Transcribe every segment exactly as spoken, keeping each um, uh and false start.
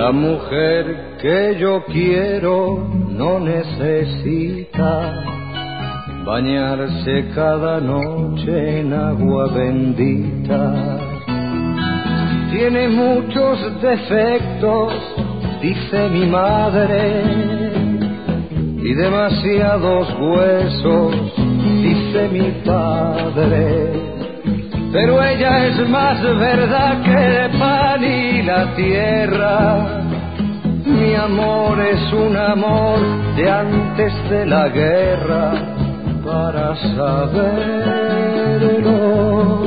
La mujer que yo quiero no necesita bañarse cada noche en agua bendita. Tiene muchos defectos, dice mi madre, y demasiados huesos, dice mi padre. Pero ella es más verdad que el pan y la tierra. Mi amor es un amor de antes de la guerra, para saberlo.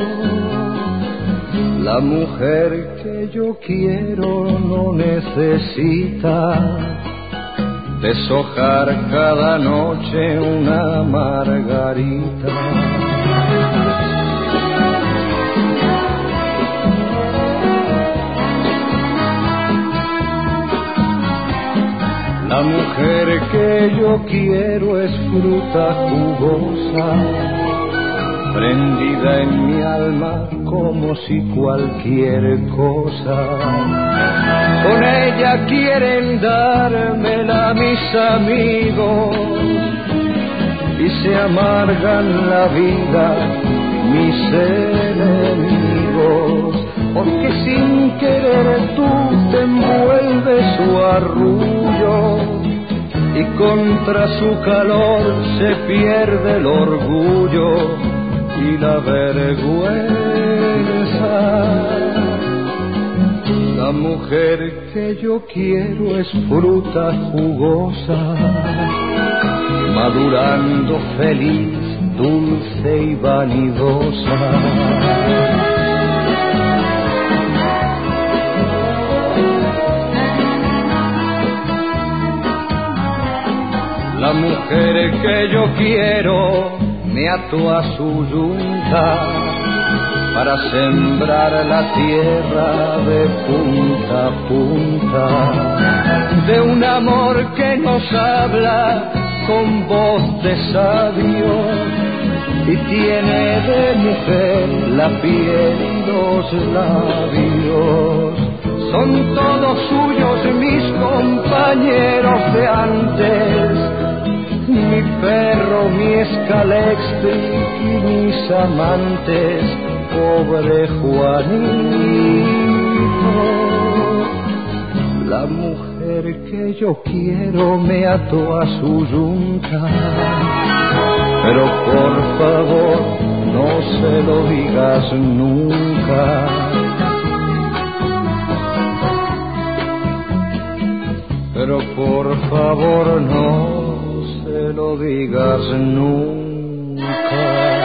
La mujer que yo quiero no necesita deshojar cada noche una margarita. La mujer que yo quiero es fruta jugosa, prendida en mi alma como si cualquier cosa. Con ella quieren dármela mis amigos y se amargan la vida mis enemigos, porque sin querer tú te envuelves su arrullo y contra su calor se pierde el orgullo y la vergüenza. La mujer que yo quiero es fruta jugosa, madurando feliz, dulce y vanidosa. La mujer que yo quiero me ató a su yunta para sembrar la tierra de punta a punta, de un amor que nos habla con voz de sabio y tiene de mujer la piel y los labios. Son todos suyos mis compañeros de antes, mi perro, mi escalextric y mis amantes, pobre Juanito. La mujer que yo quiero me ató a su yunta, pero por favor no se lo digas nunca. Pero por favor no se lo digas nunca.